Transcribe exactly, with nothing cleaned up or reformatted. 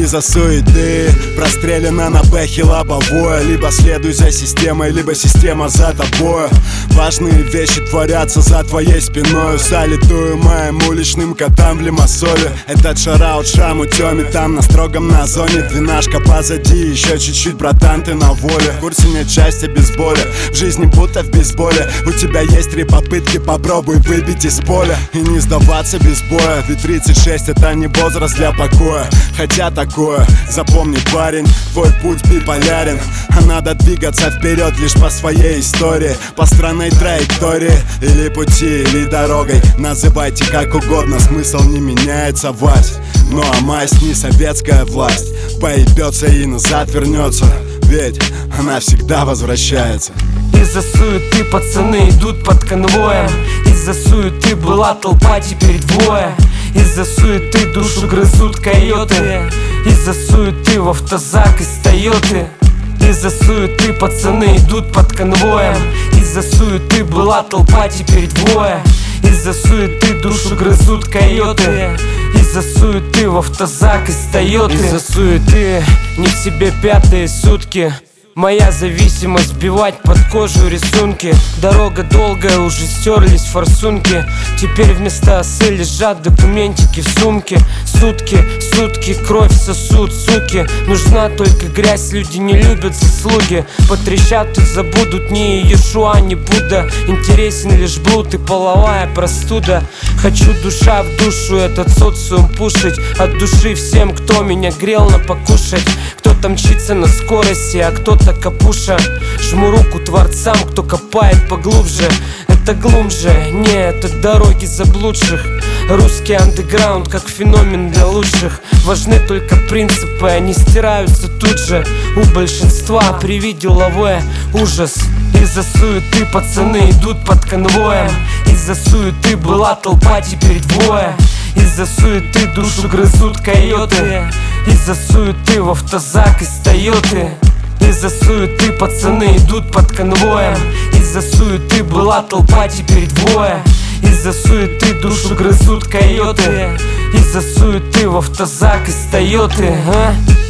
из-за суеты. Прострелено на бэхе лобовое. Либо следуй за системой, либо система за тобой. Важные вещи творятся за твоей спиной. Салютую моим уличным котам в Лимассоле. Этот шараут шаму Тёме, там на строгом на зоне. Двенашка позади, еще чуть-чуть, братан, ты на воле. В курсе нет счастья без боли, в жизни будто в бейсболе. У тебя есть три попытки, попробуй выбить из поля. И не сдаваться без боя, ведь тридцать шесть это не возраст для покоя. Хотя такое, запомни, парень, твой путь биполярен. А надо двигаться вперед лишь по своей истории, по странной траектории. Или пути, или дорогой, называйте как угодно, смысл не меняется, Вась. Ну а мазь не советская власть, поебется и назад вернется, ведь она всегда возвращается. Из-за суеты пацаны идут под конвоем. Из-за суеты была толпа, теперь двое. Из-за суеты душу грызут койоты. Из-за суеты в автозак из Тойоты. Из-за суеты пацаны идут под конвоем. Из-за суеты была толпа, теперь двое. Из-за суеты душу грызут койоты. Из-за суеты в автозак из Тойоты. Из-за суеты не в себе пятые сутки. Моя зависимость вбивать под кожу рисунки. Дорога долгая, уже стерлись форсунки. Теперь вместо осы лежат документики в сумке. Сутки, сутки, кровь сосут, суки. Нужна только грязь, люди не любят заслуги. Потрещат и забудут, ни Иешуа, ни Будда. Интересен лишь блуд и половая простуда. Хочу душа в душу этот социум пушить. От души всем, кто меня грел на покушать. Кто-то мчится на скорости, а кто-то капуша. Жму руку творцам, кто копает поглубже. Это глубже, не, это дороги заблудших. Русский андеграунд как феномен для лучших. Важны только принципы, они стираются тут же. У большинства при виде лаве ужас. Из-за суеты пацаны идут под конвоем. Из-за суеты была толпа, теперь двое. Из-за суеты душу грызут койоты. Из-за суеты в автозак из Тойоты. Из-за суеты пацаны идут под конвоем. Из-за суеты была толпа, теперь двое. Из-за суеты душу грызут койоты. Из-за суеты в автозак из Тойоты, а?